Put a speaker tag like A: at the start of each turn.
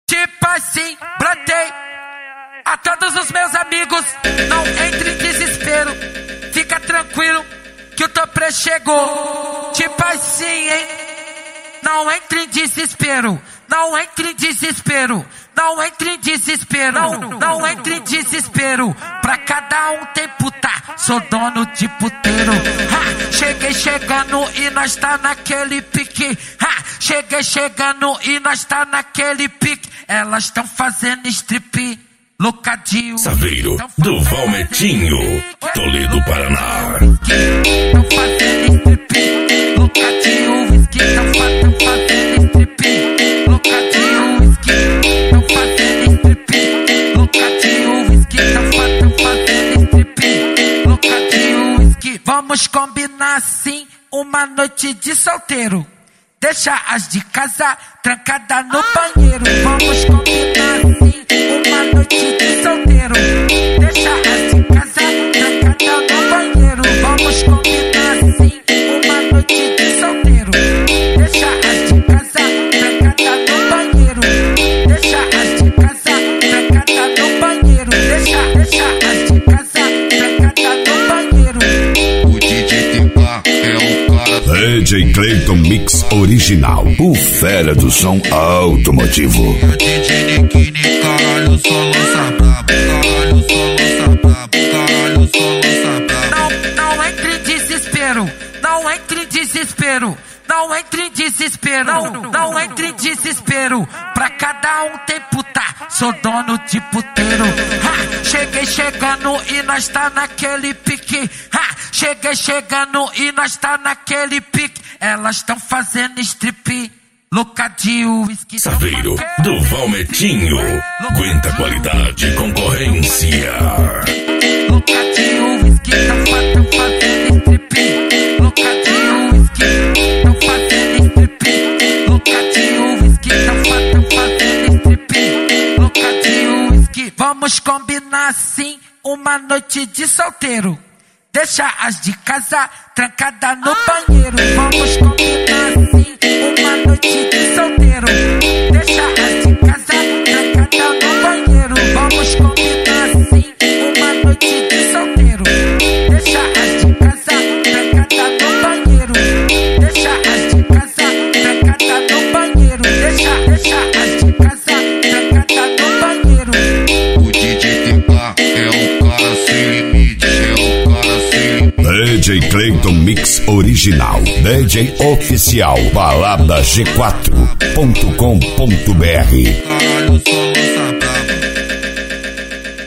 A: Tipo assim, brotei a todos os meus amigos, não entre em desespero, fica tranquilo que o Topré chegou. Tipo assim, hein? Não entre em desespero, não entre em desespero, não entre em desespero, não entre em desespero. Pra cada um tem puta, sou dono de puteiro. Ha, cheguei chegando e nós tá naquele pique. Ha, cheguei chegando e nós tá naquele pique. Elas tão fazendo strip, Loucadinho.
B: Saveiro do Valmetinho, Toledo, Paraná.
A: Tão fazendo strip, Loucadinho, whisky, tão fazendo strip, Loucadinho, whisky, tão fazendo strip, Loucadinho, whisky, tão fazendo strip, Loucadinho, whisky. Vamos combinar assim uma noite de solteiro. Deixa as de casa trancada no banheiro. Vamos combinar assim uma noite de solteiro. Deixa as de casa trancada no banheiro. Vamos combinar assim uma noite de solteiro. Deixa as de casa trancada no banheiro. Deixa as de casa trancada no banheiro. Deixa as de casa trancada no banheiro.
C: O DJ Tempa é o cara.
B: DJ Clayton Mix Original, o fera do som automotivo.
C: O DJ Nikini, caralho, só lança brabo. Caralho, só lança brabo. Caralho, só lança brabo.
A: Não entre em desespero, não entre em desespero, não entre em desespero, não entre em desespero. Pra cada um tem puta, sou dono de puteiro. Ha, cheguei chegando e nós tá naquele pique. Ha, cheguei chegando e nós tá naquele pique. Elas tão fazendo strip, Loucadinho, whisky.
B: Saveiro do Valmetinho, aguenta qualidade e concorrência.
A: Loucadinho, whisky, tão fazendo strip, Loucadinho, whisky, tão fazendo strip, Loucadinho, whisky, tão fazendo strip, Loucadinho, whisky. Vamos combinar assim uma noite de solteiro. Deixa as de casa trancada no banheiro. Vamos combinar assim uma noite de solteiro. Deixa as de casa trancada no banheiro. Vamos combinar assim uma noite de solteiro. Deixa as de casa trancada no banheiro. Deixa as de casa trancada no banheiro. Deixa as de casa trancada no banheiro.
C: O DJ Tempa é o cara sem limite, é o cara sem limite.
B: DJ Clayton Mix Original, DJ oficial, balada G4.com.br.
C: Caralho, só lança